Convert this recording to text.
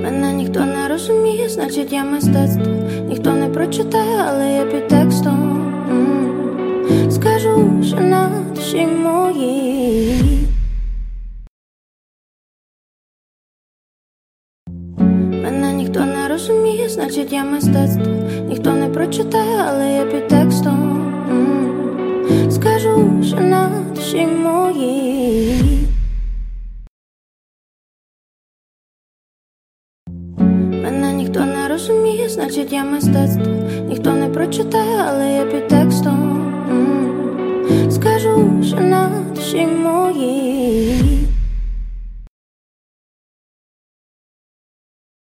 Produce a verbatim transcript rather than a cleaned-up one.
Мене ніхто не розуміє, значить я мистецтво. Ніхто не прочитає, але я під текстом. М-м. Скажу, що на душі моїй. Мене ніхто не розуміє, значить я мистецтво. Ніхто не прочитає, але я під текстом. М-м. Скажу, що на душі моїй. Мене ніхто не розуміє, значить я мистецтво. Ніхто не прочитає, але я під текстом. М-м. Скажу, що на душі моїй.